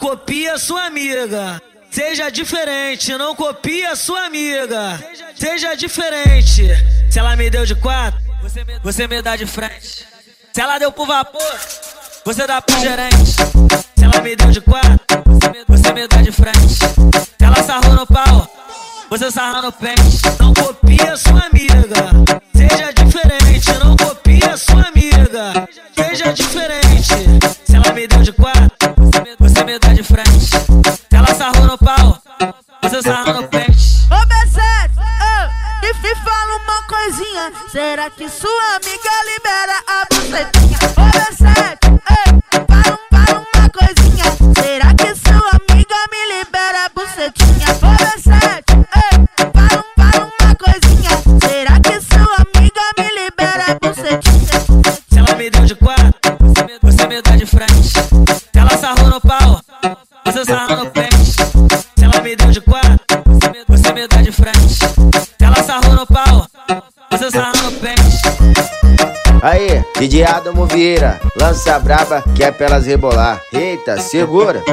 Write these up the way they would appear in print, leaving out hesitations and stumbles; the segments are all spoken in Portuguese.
copia sua amiga. Seja diferente, não copia sua amiga. Seja diferente. Se ela me deu de quatro, você me dá de frente. Se ela deu pro vapor, você dá pro gerente. Se ela me deu de quatro, você me dá de frente. Se ela sarrou no pau, você sarra no pente. Não copia sua amiga. Seja diferente, não copia sua amiga. Seja diferente. Se ela me deu de quatro, você me dá de frente. Se ela sarrou no pau, você sarra no pente. Ô B7, me fala uma coisinha. Será que sua amiga libera a bucetinha? Ô B7, fala uma coisinha. Será que sua amiga me libera a bucetinha? Ô B7, fala uma coisinha. Será que sua amiga me libera a bucetinha? Se ela me deu de quatro, você me dá de frente. Se ela sarrou no pau, você sarra no pente. Se ela me deu de quatro, você me dá de frente. Se ela sarrou no pau, você sarra no pente. Aí, DJ Adamo Vieira, lança a braba que é pra elas rebolar. Eita, segura.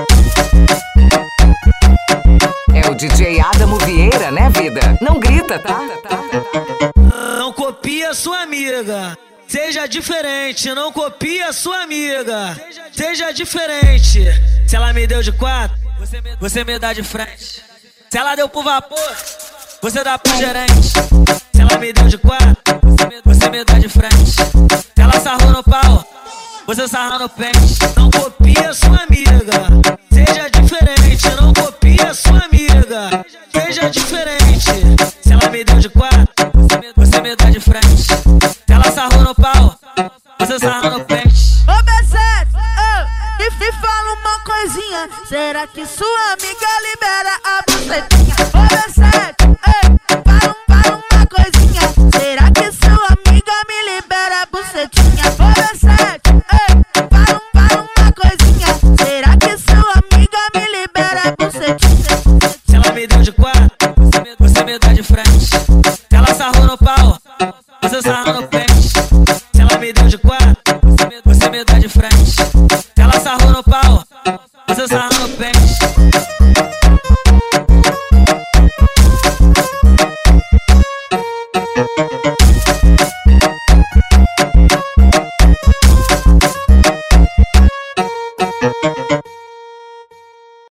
É o DJ Adamo Vieira, né, vida? Não grita, tá? Não copia sua amiga. Seja diferente, não copia sua amiga. Seja diferente. Se ela me deu de quatro, você me dá de frente. Se ela deu pro vapor, você dá pro gerente. Se ela me deu de quatro, você me dá de frente. Se ela sarrou no pau, você sarra no pente. Não copia sua amiga. Seja diferente, não copia sua amiga. Seja diferente. Se ela me deu de quatro, você me dá de frente. Se ela sarrou no pau, você sarra no pente. Ô B7, me fala uma coisinha. Será que sua amiga libera a bucetinha? Ô B7, fala uma coisinha. Será que sua amiga me libera a bucetinha? Ô B7, fala uma coisinha. Será que sua amiga me libera a bucetinha? Se ela me deu de quatro, você me dá de frente. Se ela sarrou no pau, você sarra no